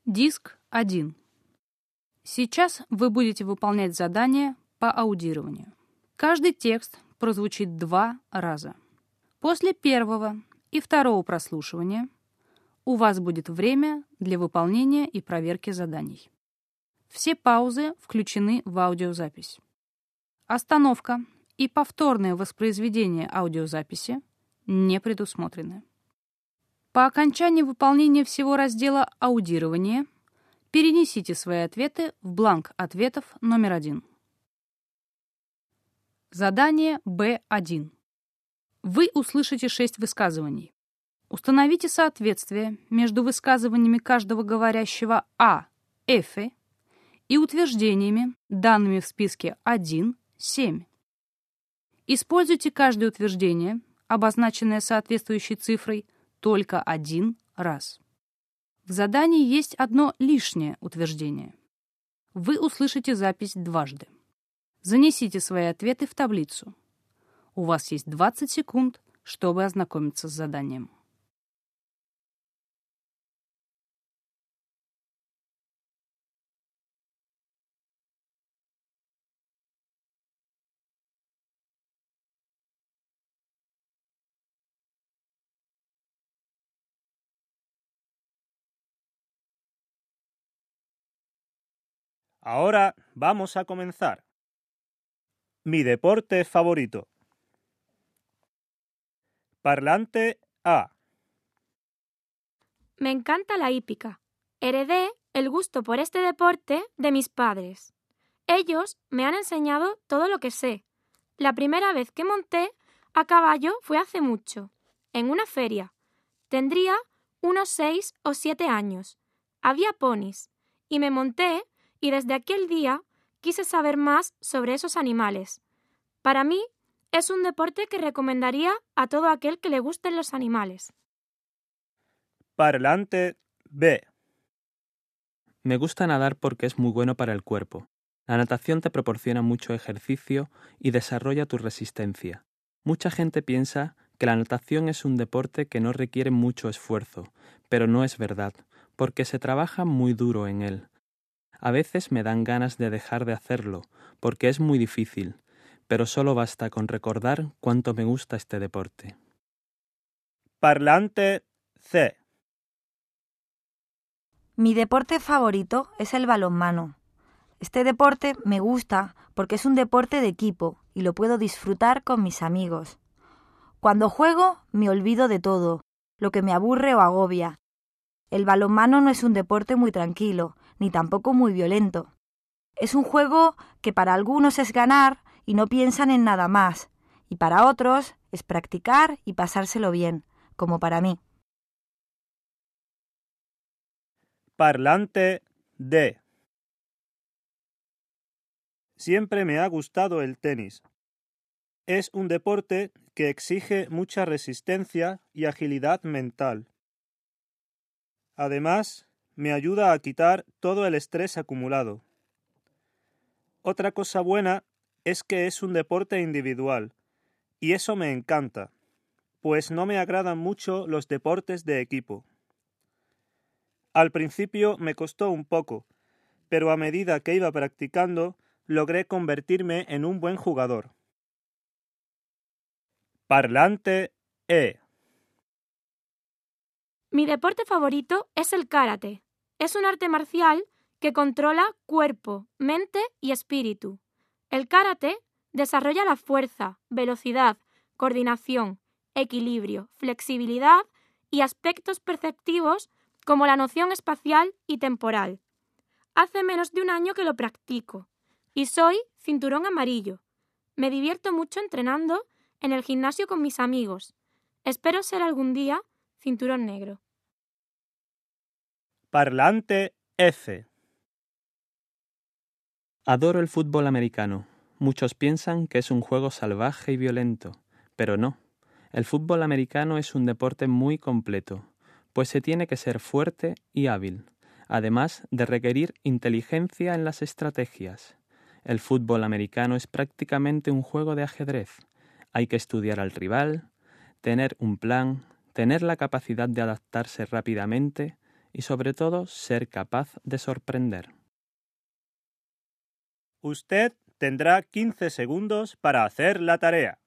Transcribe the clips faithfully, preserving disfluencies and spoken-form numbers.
Диск один. Сейчас вы будете выполнять задание по аудированию. Каждый текст прозвучит два раза. После первого и второго прослушивания у вас будет время для выполнения и проверки заданий. Все паузы включены в аудиозапись. Остановка и повторное воспроизведение аудиозаписи не предусмотрены. По окончании выполнения всего раздела «Аудирование» перенесите свои ответы в бланк ответов номер один. Задание Б один. Вы услышите шесть высказываний. Установите соответствие между высказываниями каждого говорящего «а» — «эфе» и утверждениями, данными в списке один — семь. Используйте каждое утверждение, обозначенное соответствующей цифрой, только один раз. В задании есть одно лишнее утверждение. Вы услышите запись дважды. Занесите свои ответы в таблицу. У вас есть двадцать секунд, чтобы ознакомиться с заданием. Ahora vamos a comenzar. Mi deporte favorito. Parlante A. Me encanta la hípica. Heredé el gusto por este deporte de mis padres. Ellos me han enseñado todo lo que sé. La primera vez que monté a caballo fue hace mucho, en una feria. Tendría unos seis o siete años. Había ponis y me monté y desde aquel día quise saber más sobre esos animales. Para mí es un deporte que recomendaría a todo aquel que le gusten los animales. Parlante B. Me gusta nadar porque es muy bueno para el cuerpo. La natación te proporciona mucho ejercicio y desarrolla tu resistencia. Mucha gente piensa que la natación es un deporte que no requiere mucho esfuerzo, pero no es verdad, porque se trabaja muy duro en él. A veces me dan ganas de dejar de hacerlo, porque es muy difícil, pero solo basta con recordar cuánto me gusta este deporte. Parlante C. Mi deporte favorito es el balonmano. Este deporte me gusta porque es un deporte de equipo y lo puedo disfrutar con mis amigos. Cuando juego me olvido de todo, lo que me aburre o agobia. El balonmano no es un deporte muy tranquilo, ni tampoco muy violento. Es un juego que para algunos es ganar y no piensan en nada más, y para otros es practicar y pasárselo bien, como para mí. Parlante D. Siempre me ha gustado el tenis. Es un deporte que exige mucha resistencia y agilidad mental. Además, me ayuda a quitar todo el estrés acumulado. Otra cosa buena es que es un deporte individual, y eso me encanta, pues no me agradan mucho los deportes de equipo. Al principio me costó un poco, pero a medida que iba practicando, logré convertirme en un buen jugador. Parlante E. Mi deporte favorito es el karate. Es un arte marcial que controla cuerpo, mente y espíritu. El karate desarrolla la fuerza, velocidad, coordinación, equilibrio, flexibilidad y aspectos perceptivos como la noción espacial y temporal. Hace menos de un año que lo practico y soy cinturón amarillo. Me divierto mucho entrenando en el gimnasio con mis amigos. Espero ser algún día cinturón negro. Parlante F. Adoro el fútbol americano. Muchos piensan que es un juego salvaje y violento, pero no. El fútbol americano es un deporte muy completo, pues se tiene que ser fuerte y hábil, además de requerir inteligencia en las estrategias. El fútbol americano es prácticamente un juego de ajedrez. Hay que estudiar al rival, tener un plan, tener la capacidad de adaptarse rápidamente y sobre todo ser capaz de sorprender. Usted tendrá quince segundos para hacer la tarea.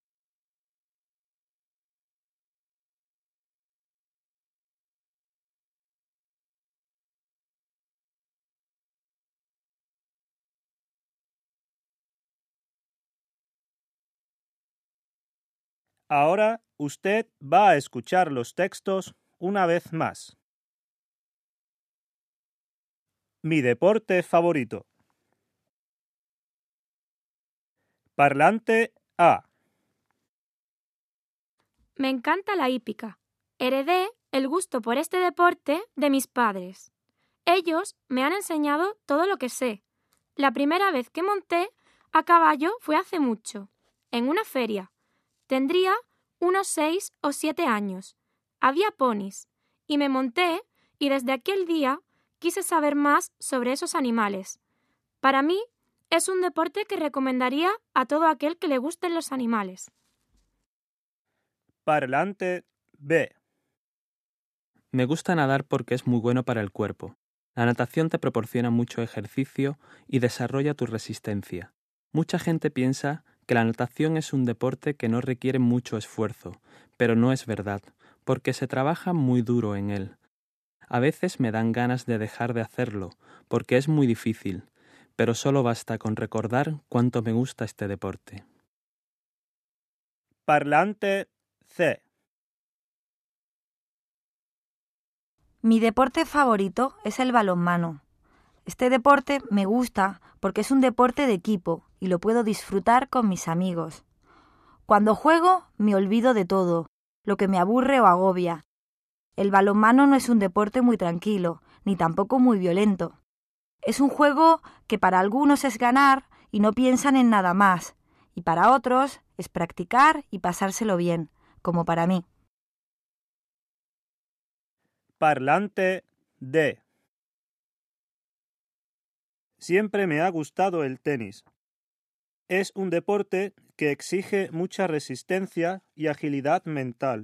Ahora usted va a escuchar los textos una vez más. Mi deporte favorito. Parlante A. Me encanta la hípica. Heredé el gusto por este deporte de mis padres. Ellos me han enseñado todo lo que sé. La primera vez que monté a caballo fue hace mucho, en una feria. Tendría unos seis o siete años. Había ponis y me monté y desde aquel día quise saber más sobre esos animales. Para mí es un deporte que recomendaría a todo aquel que le gusten los animales. Parlante B. Me gusta nadar porque es muy bueno para el cuerpo. La natación te proporciona mucho ejercicio y desarrolla tu resistencia. Mucha gente piensa que la natación es un deporte que no requiere mucho esfuerzo, pero no es verdad, porque se trabaja muy duro en él. A veces me dan ganas de dejar de hacerlo, porque es muy difícil, pero solo basta con recordar cuánto me gusta este deporte. Parlante C. Mi deporte favorito es el balonmano. Este deporte me gusta porque es un deporte de equipo y lo puedo disfrutar con mis amigos. Cuando juego me olvido de todo, lo que me aburre o agobia. El balonmano no es un deporte muy tranquilo, ni tampoco muy violento. Es un juego que para algunos es ganar y no piensan en nada más, y para otros es practicar y pasárselo bien, como para mí. Parlante D. Siempre me ha gustado el tenis. Es un deporte que exige mucha resistencia y agilidad mental.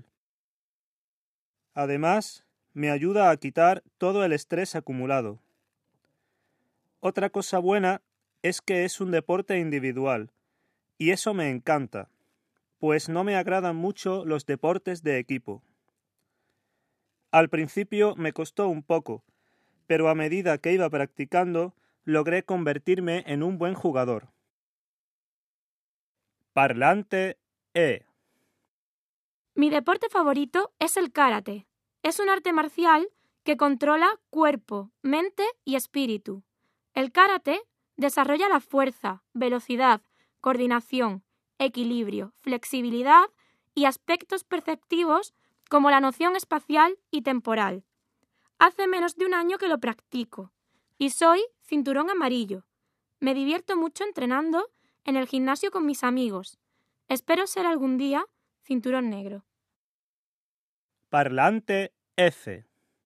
Además, me ayuda a quitar todo el estrés acumulado. Otra cosa buena es que es un deporte individual, y eso me encanta, pues no me agradan mucho los deportes de equipo. Al principio me costó un poco, pero a medida que iba practicando, logré convertirme en un buen jugador. Parlante E. Mi deporte favorito es el karate. Es un arte marcial que controla cuerpo, mente y espíritu. El karate desarrolla la fuerza, velocidad, coordinación, equilibrio, flexibilidad y aspectos perceptivos como la noción espacial y temporal. Hace menos de un año que lo practico y soy cinturón amarillo. Me divierto mucho entrenando en el gimnasio con mis amigos. Espero ser algún día cinturón negro. Parlante F.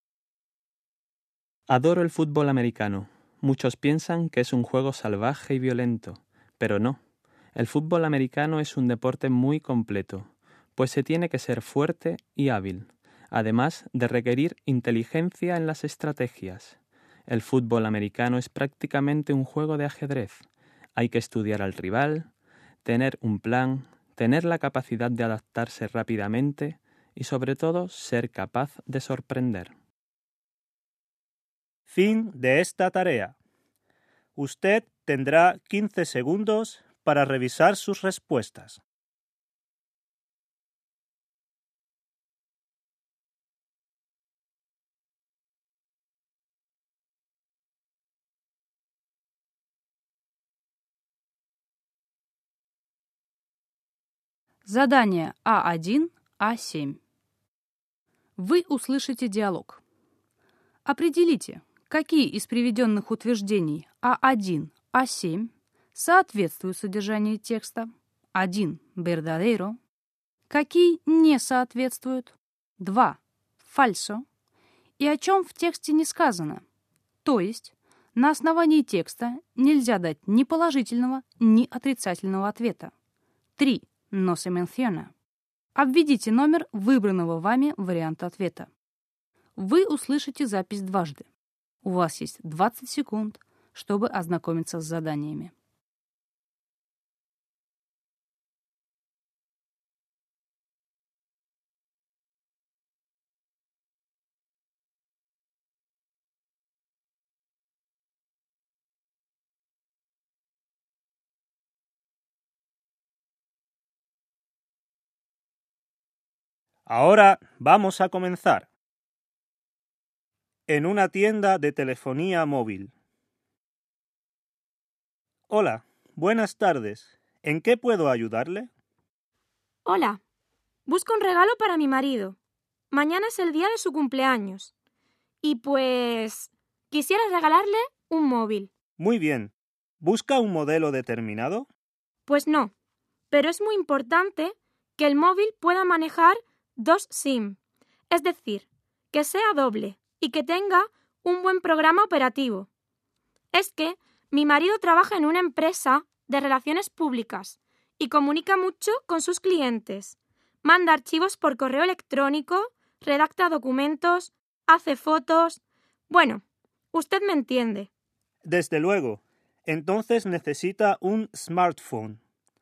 Adoro el fútbol americano. Muchos piensan que es un juego salvaje y violento, pero no. El fútbol americano es un deporte muy completo, pues se tiene que ser fuerte y hábil, además de requerir inteligencia en las estrategias. El fútbol americano es prácticamente un juego de ajedrez. Hay que estudiar al rival, tener un plan, tener la capacidad de adaptarse rápidamente y sobre todo ser capaz de sorprender. Fin de esta tarea. Usted tendrá quince segundos para revisar sus respuestas. Задание А один, А семь. Вы услышите диалог. Определите, какие из приведенных утверждений А один, А семь соответствуют содержанию текста. один. Verdadero. Какие не соответствуют. два. Falso. И о чем в тексте не сказано. То есть на основании текста нельзя дать ни положительного, ни отрицательного ответа. три. No se menciona. Обведите номер выбранного вами варианта ответа. Вы услышите запись дважды. У вас есть двадцать секунд, чтобы ознакомиться с заданиями. Ahora vamos a comenzar. En una tienda de telefonía móvil. Hola, buenas tardes. ¿En qué puedo ayudarle? Hola, busco un regalo para mi marido. Mañana es el día de su cumpleaños. Y pues quisiera regalarle un móvil. Muy bien. ¿Busca un modelo determinado? Pues no, pero es muy importante que el móvil pueda manejar dos SIM, es decir, que sea doble y que tenga un buen programa operativo. Es que mi marido trabaja en una empresa de relaciones públicas y comunica mucho con sus clientes. Manda archivos por correo electrónico, redacta documentos, hace fotos. Bueno, usted me entiende. Desde luego. Entonces necesita un smartphone.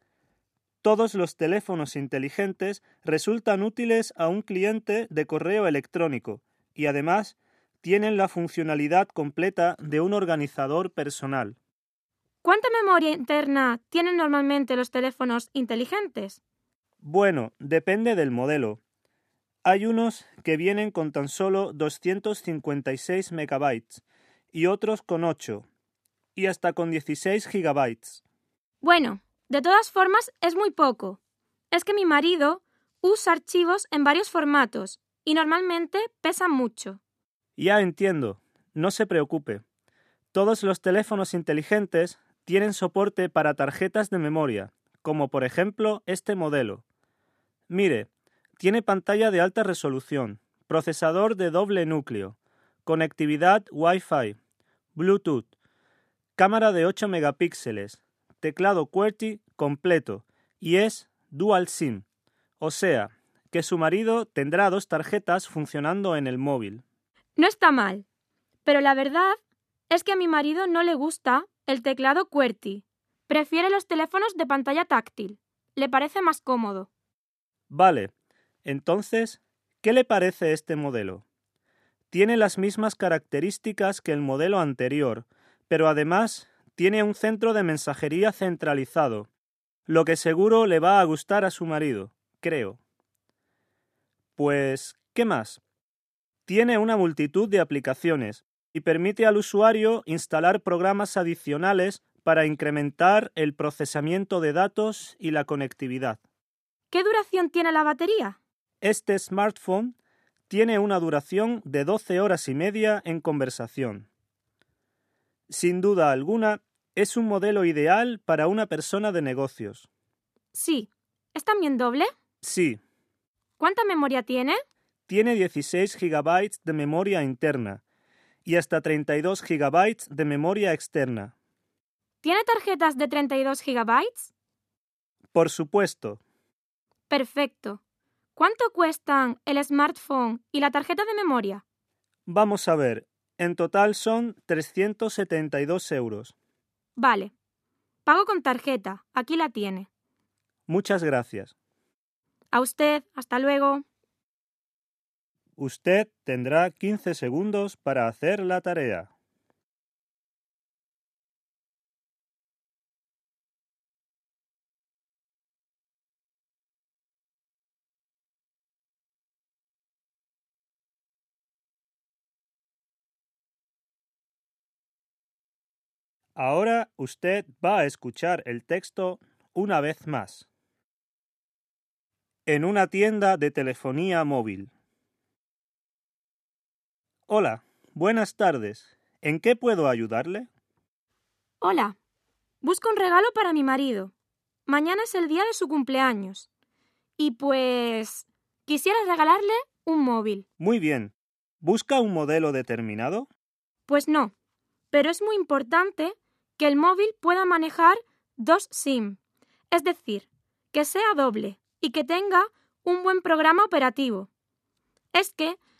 Todos los teléfonos inteligentes resultan útiles a un cliente de correo electrónico y además tienen la funcionalidad completa de un organizador personal. ¿Cuánta memoria interna tienen normalmente los teléfonos inteligentes? Bueno, depende del modelo. Hay unos que vienen con tan solo doscientos cincuenta y seis megabytes y otros con ocho y hasta con dieciséis gigabytes. Bueno, de todas formas es muy poco. Es que mi marido usa archivos en varios formatos y normalmente pesan mucho. Ya entiendo. No se preocupe. Todos los teléfonos inteligentes tienen soporte para tarjetas de memoria, como por ejemplo este modelo. Mire, tiene pantalla de alta resolución, procesador de doble núcleo, conectividad Wi-Fi, Bluetooth, cámara de ocho megapíxeles, teclado QWERTY completo y es Dual SIM, o sea, que su marido tendrá dos tarjetas funcionando en el móvil. No está mal, pero la verdad es que a mi marido no le gusta el teclado QWERTY. Prefiere los teléfonos de pantalla táctil. Le parece más cómodo. Vale, entonces, ¿qué le parece este modelo? Tiene las mismas características que el modelo anterior, pero además tiene un centro de mensajería centralizado, lo que seguro le va a gustar a su marido, creo. Pues, ¿qué más? Tiene una multitud de aplicaciones y permite al usuario instalar programas adicionales para incrementar el procesamiento de datos y la conectividad. ¿Qué duración tiene la batería? Este smartphone tiene una duración de doce horas y media en conversación. Sin duda alguna, es un modelo ideal para una persona de negocios. Sí. ¿Es también doble? Sí. ¿Cuánta memoria tiene? Tiene dieciséis gigabytes de memoria interna y hasta treinta y dos gigabytes de memoria externa. ¿Tiene tarjetas de treinta y dos gigabytes? Por supuesto. Perfecto. ¿Cuánto cuestan el smartphone y la tarjeta de memoria? Vamos a ver. En total son trescientos setenta y dos euros. Vale. Pago con tarjeta. Aquí la tiene. Muchas gracias. A usted. Hasta luego. Usted tendrá quince segundos para hacer la tarea. Ahora usted va a escuchar el texto una vez más. En una tienda de telefonía móvil. Hola, buenas tardes. ¿En qué puedo ayudarle? Hola. Busco un regalo para mi marido. Mañana es el día de su cumpleaños. Y pues quisiera regalarle un móvil. Muy bien. ¿Busca un modelo determinado? Pues no, pero es muy importante que el móvil pueda manejar dos SIM, es decir, que sea doble y que tenga un buen programa operativo. Es que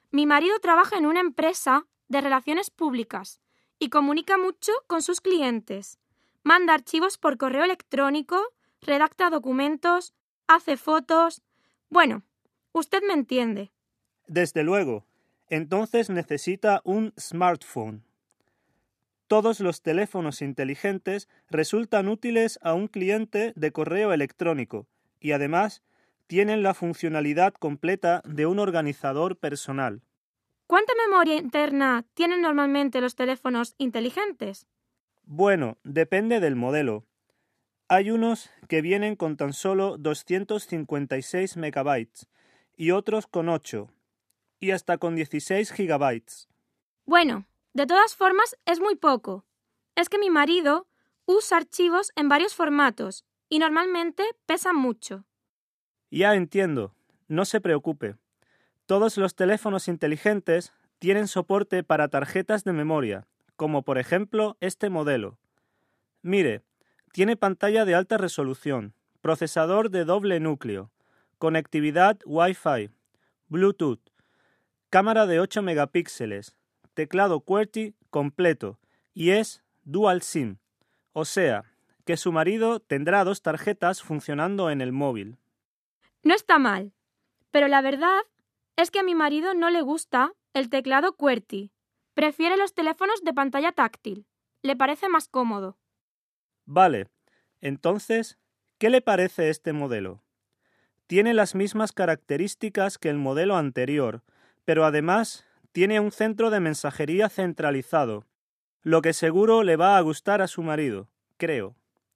Mi marido trabaja en una empresa de relaciones públicas y comunica mucho con sus clientes. Manda archivos por correo electrónico, redacta documentos, hace fotos. Bueno, usted me entiende. Desde luego. Entonces necesita un smartphone. Todos los teléfonos inteligentes resultan útiles a un cliente de correo electrónico y además tienen la funcionalidad completa de un organizador personal. ¿Cuánta memoria interna tienen normalmente los teléfonos inteligentes? Bueno, depende del modelo. Hay unos que vienen con tan solo doscientos cincuenta y seis megabytes y otros con ocho y hasta con dieciséis gigabytes. Bueno, de todas formas es muy poco. Es que mi marido usa archivos en varios formatos y normalmente pesan mucho. Ya entiendo. No se preocupe. Todos los teléfonos inteligentes tienen soporte para tarjetas de memoria, como por ejemplo este modelo. Mire, tiene pantalla de alta resolución, procesador de doble núcleo, conectividad Wi-Fi, Bluetooth, cámara de ocho megapíxeles, teclado QWERTY completo y es Dual SIM, o sea, que su marido tendrá dos tarjetas funcionando en el móvil. No está mal, pero la verdad es que a mi marido no le gusta el teclado QWERTY. Prefiere los teléfonos de pantalla táctil. Le parece más cómodo. Vale, entonces, ¿qué le parece este modelo? Tiene las mismas características que el modelo anterior, pero además tiene un centro de mensajería centralizado, lo que seguro le va a gustar a su marido, creo.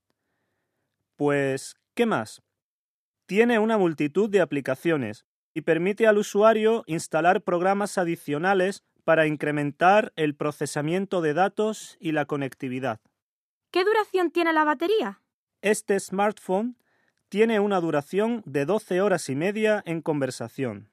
Pues, ¿qué más? Tiene una multitud de aplicaciones y permite al usuario instalar programas adicionales para incrementar el procesamiento de datos y la conectividad. ¿Qué duración tiene la batería? Este smartphone tiene una duración de doce horas y media en conversación.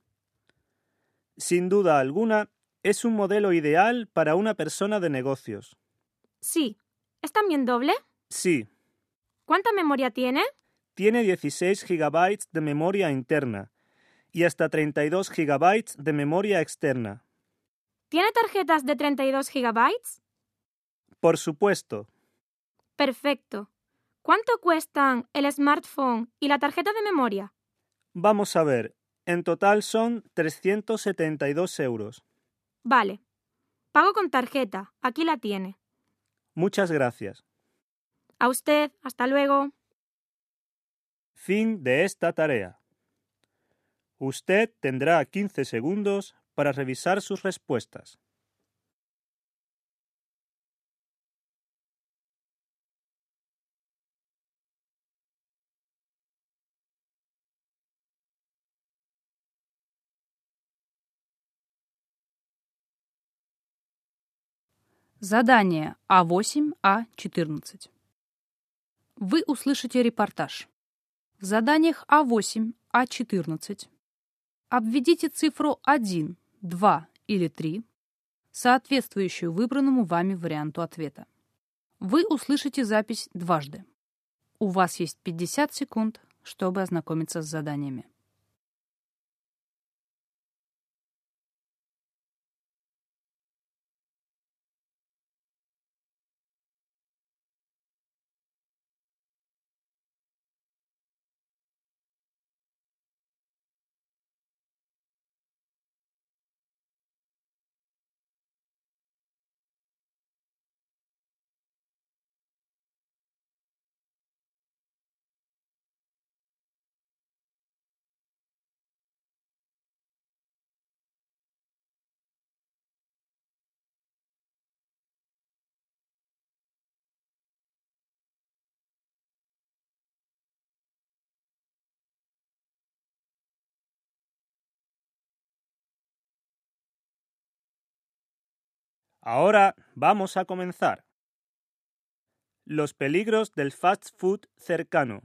Sin duda alguna, es un modelo ideal para una persona de negocios. Sí. ¿Es también doble? Sí. ¿Cuánta memoria tiene? Tiene dieciséis gigabytes de memoria interna y hasta treinta y dos gigabytes de memoria externa. ¿Tiene tarjetas de treinta y dos gigabytes? Por supuesto. Perfecto. ¿Cuánto cuestan el smartphone y la tarjeta de memoria? Vamos a ver. En total son trescientos setenta y dos euros. Vale. Pago con tarjeta. Aquí la tiene. Muchas gracias. A usted. Hasta luego. Fin de esta tarea. Usted tendrá quince segundos para revisar sus respuestas. Задание А восемь А четырнадцать. Вы услышите репортаж. В заданиях А восемь А четырнадцать обведите цифру один, два или три, соответствующую выбранному вами варианту ответа. Вы услышите запись дважды. У вас есть пятьдесят секунд, чтобы ознакомиться с заданиями. Ahora vamos a comenzar. Los peligros del fast food cercano.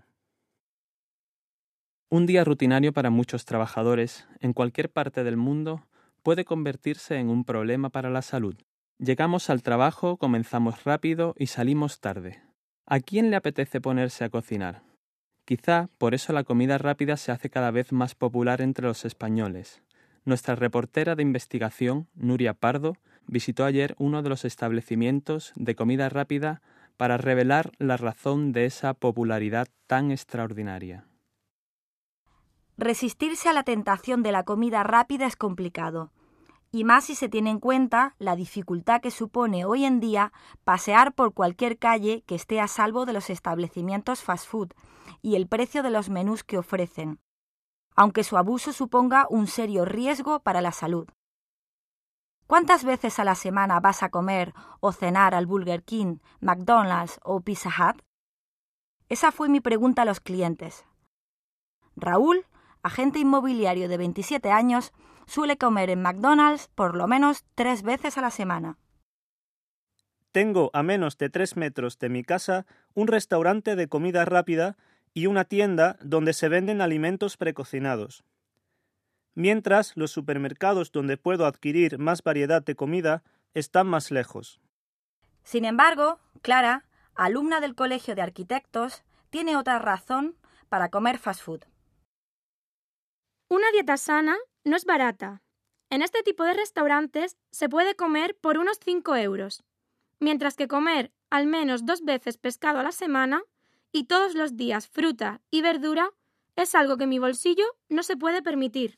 Un día rutinario para muchos trabajadores en cualquier parte del mundo puede convertirse en un problema para la salud. Llegamos al trabajo, comenzamos rápido y salimos tarde. ¿A quién le apetece ponerse a cocinar? Quizá por eso la comida rápida se hace cada vez más popular entre los españoles. Nuestra reportera de investigación, Nuria Pardo, visitó ayer uno de los establecimientos de comida rápida para revelar la razón de esa popularidad tan extraordinaria. Resistirse a la tentación de la comida rápida es complicado, y más si se tiene en cuenta la dificultad que supone hoy en día pasear por cualquier calle que esté a salvo de los establecimientos fast food y el precio de los menús que ofrecen, aunque su abuso suponga un serio riesgo para la salud. ¿Cuántas veces a la semana vas a comer o cenar al Burger King, McDonald's o Pizza Hut? Esa fue mi pregunta a los clientes. Raúl, agente inmobiliario de veintisiete años, suele comer en McDonald's por lo menos tres veces a la semana. Tengo a menos de tres metros de mi casa un restaurante de comida rápida y una tienda donde se venden alimentos precocinados. Mientras los supermercados donde puedo adquirir más variedad de comida están más lejos. Sin embargo, Clara, alumna del Colegio de Arquitectos, tiene otra razón para comer fast food. Una dieta sana no es barata. En este tipo de restaurantes se puede comer por unos cinco euros, mientras que comer al menos dos veces pescado a la semana y todos los días fruta y verdura es algo que mi bolsillo no se puede permitir.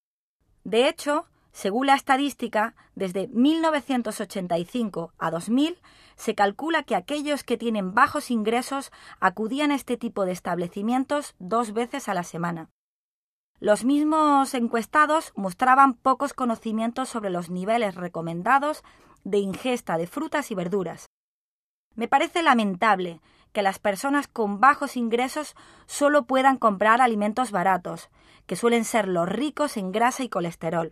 De hecho, según la estadística, desde mil novecientos ochenta y cinco a dos mil se calcula que aquellos que tienen bajos ingresos acudían a este tipo de establecimientos dos veces a la semana. Los mismos encuestados mostraban pocos conocimientos sobre los niveles recomendados de ingesta de frutas y verduras. Me parece lamentable que las personas con bajos ingresos solo puedan comprar alimentos baratos, que suelen ser los ricos en grasa y colesterol.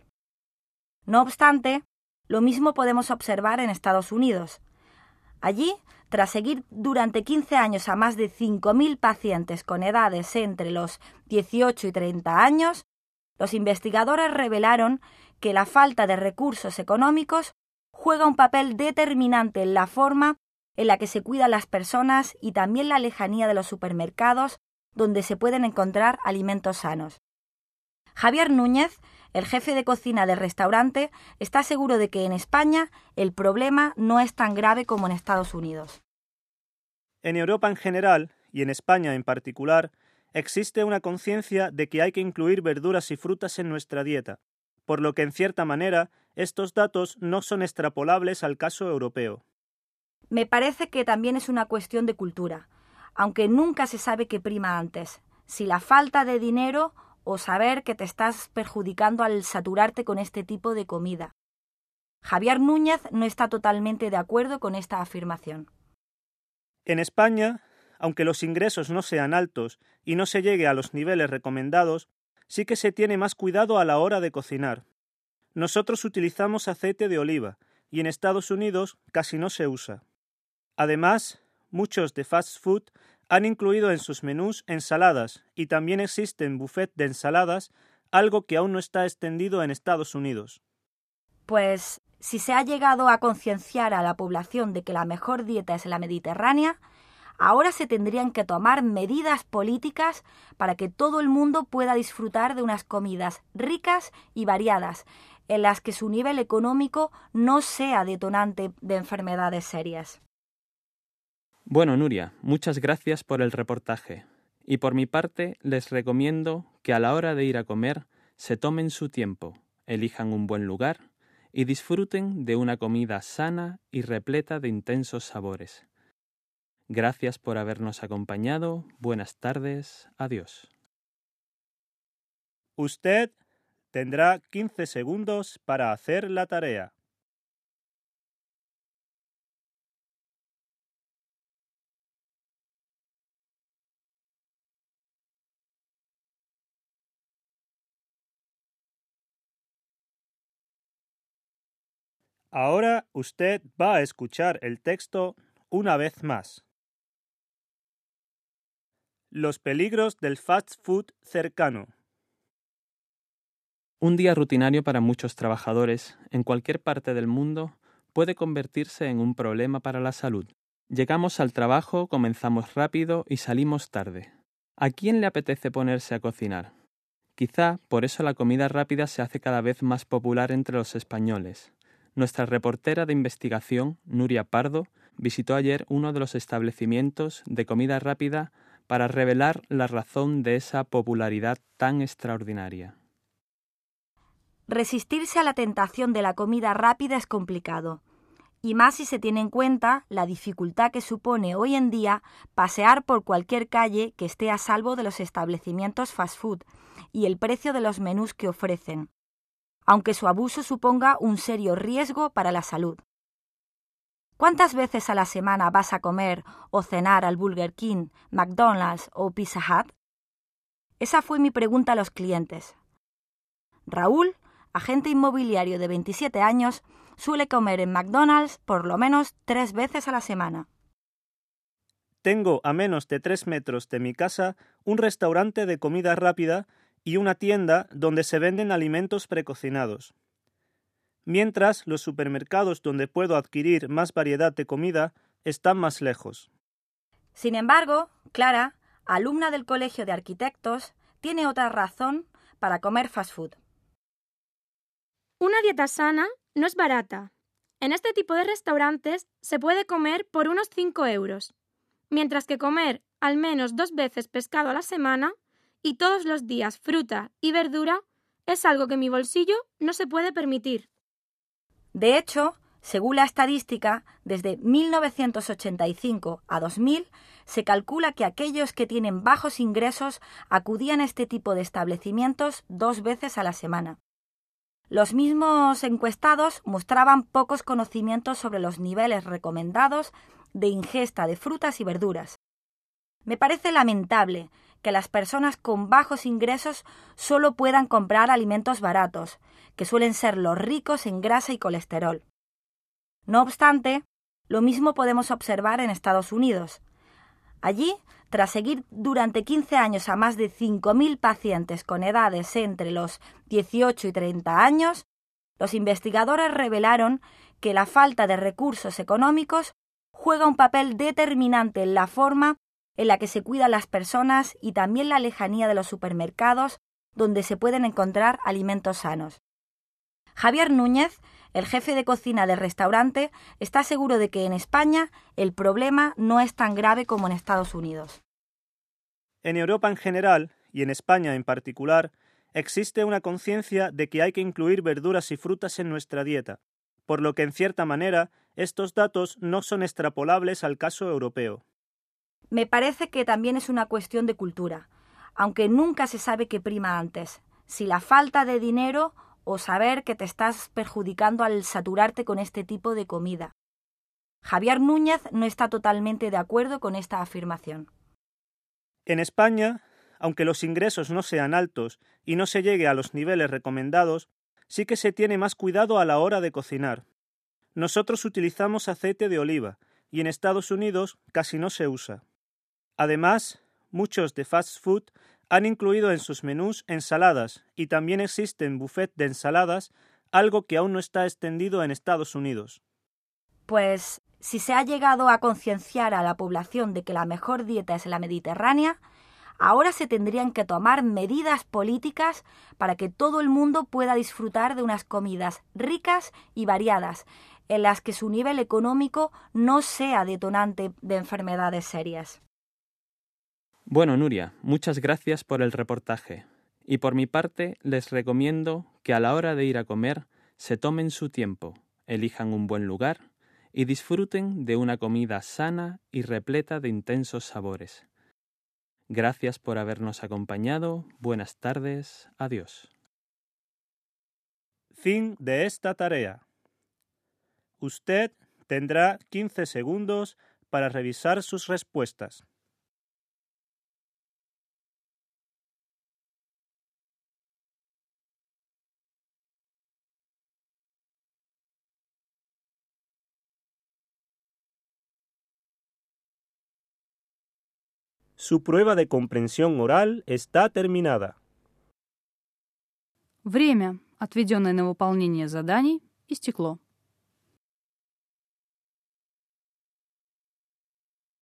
No obstante, lo mismo podemos observar en Estados Unidos. Allí, tras seguir durante quince años a más de cinco mil pacientes con edades entre los dieciocho y treinta años, los investigadores revelaron que la falta de recursos económicos juega un papel determinante en la forma en la que se cuidan las personas y también la lejanía de los supermercados donde se pueden encontrar alimentos sanos. Javier Núñez, el jefe de cocina del restaurante, está seguro de que en España el problema no es tan grave como en Estados Unidos. En Europa en general, y en España en particular, existe una conciencia de que hay que incluir verduras y frutas en nuestra dieta, por lo que en cierta manera estos datos no son extrapolables al caso europeo. Me parece que también es una cuestión de cultura, aunque nunca se sabe qué prima antes, si la falta de dinero o saber que te estás perjudicando al saturarte con este tipo de comida. Javier Núñez no está totalmente de acuerdo con esta afirmación. En España, aunque los ingresos no sean altos y no se llegue a los niveles recomendados, sí que se tiene más cuidado a la hora de cocinar. Nosotros utilizamos aceite de oliva y en Estados Unidos casi no se usa. Además, muchos de fast food han incluido en sus menús ensaladas y también existen buffet de ensaladas, algo que aún no está extendido en Estados Unidos. Pues si se ha llegado a concienciar a la población de que la mejor dieta es la mediterránea, ahora se tendrían que tomar medidas políticas para que todo el mundo pueda disfrutar de unas comidas ricas y variadas, en las que su nivel económico no sea detonante de enfermedades serias. Bueno, Nuria, muchas gracias por el reportaje. Y por mi parte, les recomiendo que a la hora de ir a comer se tomen su tiempo, elijan un buen lugar y disfruten de una comida sana y repleta de intensos sabores. Gracias por habernos acompañado. Buenas tardes. Adiós. Usted tendrá quince segundos para hacer la tarea. Ahora usted va a escuchar el texto una vez más. Los peligros del fast food cercano. Un día rutinario para muchos trabajadores en cualquier parte del mundo puede convertirse en un problema para la salud. Llegamos al trabajo, comenzamos rápido y salimos tarde. ¿A quién le apetece ponerse a cocinar? Quizá por eso la comida rápida se hace cada vez más popular entre los españoles. Nuestra reportera de investigación, Nuria Pardo, visitó ayer uno de los establecimientos de comida rápida para revelar la razón de esa popularidad tan extraordinaria. Resistirse a la tentación de la comida rápida es complicado, y más si se tiene en cuenta la dificultad que supone hoy en día pasear por cualquier calle que esté a salvo de los establecimientos fast food y el precio de los menús que ofrecen, aunque su abuso suponga un serio riesgo para la salud. ¿Cuántas veces a la semana vas a comer o cenar al Burger King, McDonald's o Pizza Hut? Esa fue mi pregunta a los clientes. Raúl, agente inmobiliario de veintisiete años, suele comer en McDonald's por lo menos tres veces a la semana. Tengo a menos de tres metros de mi casa un restaurante de comida rápida y una tienda donde se venden alimentos precocinados. Mientras los supermercados donde puedo adquirir más variedad de comida están más lejos. Sin embargo, Clara, alumna del Colegio de Arquitectos, tiene otra razón para comer fast food. Una dieta sana no es barata. En este tipo de restaurantes se puede comer por unos cinco euros, mientras que comer al menos dos veces pescado a la semana y todos los días fruta y verdura es algo que mi bolsillo no se puede permitir. De hecho, según la estadística, desde mil novecientos ochenta y cinco a dos mil se calcula que aquellos que tienen bajos ingresos acudían a este tipo de establecimientos dos veces a la semana. Los mismos encuestados mostraban pocos conocimientos sobre los niveles recomendados de ingesta de frutas y verduras. Me parece lamentable que las personas con bajos ingresos solo puedan comprar alimentos baratos, que suelen ser los ricos en grasa y colesterol. No obstante, lo mismo podemos observar en Estados Unidos. Allí, tras seguir durante quince años a más de cinco mil pacientes con edades entre los dieciocho y treinta años, los investigadores revelaron que la falta de recursos económicos juega un papel determinante en la forma en la que se cuidan las personas y también la lejanía de los supermercados donde se pueden encontrar alimentos sanos. Javier Núñez, el jefe de cocina del restaurante, está seguro de que en España el problema no es tan grave como en Estados Unidos. En Europa en general, y en España en particular, existe una conciencia de que hay que incluir verduras y frutas en nuestra dieta, por lo que en cierta manera estos datos no son extrapolables al caso europeo. Me parece que también es una cuestión de cultura, aunque nunca se sabe qué prima antes, si la falta de dinero o saber que te estás perjudicando al saturarte con este tipo de comida. Javier Núñez no está totalmente de acuerdo con esta afirmación. En España, aunque los ingresos no sean altos y no se llegue a los niveles recomendados, sí que se tiene más cuidado a la hora de cocinar. Nosotros utilizamos aceite de oliva y en Estados Unidos casi no se usa. Además, muchos de fast food han incluido en sus menús ensaladas y también existen buffet de ensaladas, algo que aún no está extendido en Estados Unidos. Pues, si se ha llegado a concienciar a la población de que la mejor dieta es la mediterránea, ahora se tendrían que tomar medidas políticas para que todo el mundo pueda disfrutar de unas comidas ricas y variadas, en las que su nivel económico no sea detonante de enfermedades serias. Bueno, Nuria, muchas gracias por el reportaje. Y por mi parte, les recomiendo que a la hora de ir a comer se tomen su tiempo, elijan un buen lugar y disfruten de una comida sana y repleta de intensos sabores. Gracias por habernos acompañado. Buenas tardes. Adiós. Fin de esta tarea. Usted tendrá quince segundos para revisar sus respuestas. Su prueba de comprensión oral está terminada. Время, отведенное на выполнение заданий, истекло.